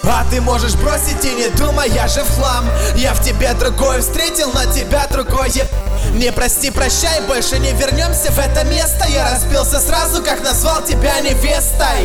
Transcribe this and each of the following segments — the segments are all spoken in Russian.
А ты можешь бросить и не думай, я же в хлам. Я в тебе другой встретил, на тебя другое. Не прости, прощай, больше не вернемся в это место. Я разбился сразу, как назвал тебя невестой.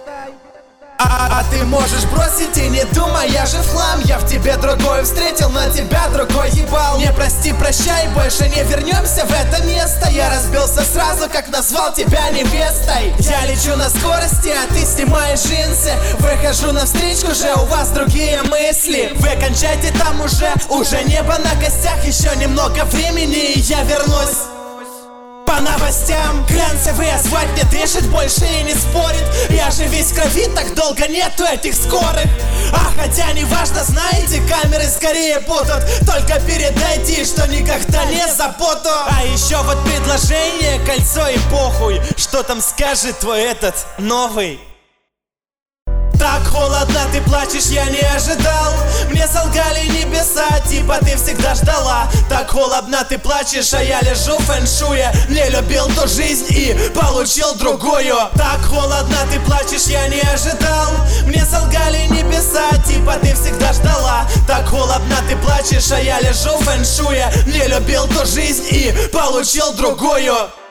А ты можешь бросить и не думай, я же в хлам. Я в тебе другой встретил, на тебя другой ебал. Не прости, прощай, больше не вернемся в это место. Я разбился сразу, как назвал тебя невестой. Я лечу на скорости, а ты снимаешь джинсы. Выхожу навстречу, же у вас другие мысли. Вы кончайте там уже небо на костях. Еще немного времени и я вернусь по новостям. Глянцевый асфальт не дышит больше и не спорит. Я же весь в крови, так долго нету этих скорых. А хотя не важно, знаете, камеры скорее будут. Только передайте, что никогда не забуду. А еще вот предложение, кольцо и похуй. Что там скажет твой этот новый? Так холодно, ты плачешь, я не ожидал. Мне солгали небеса, типа ты всегда ждала. Так холодно, ты плачешь, а я лежу в фэншуе. Не любил ту жизнь и получил другую. Так холодно, ты плачешь, я не ожидал. Мне солгали небеса, типа ты всегда ждала. Так холодно, ты плачешь, а я лежу в фэншуе. Не любил ту жизнь и получил другую.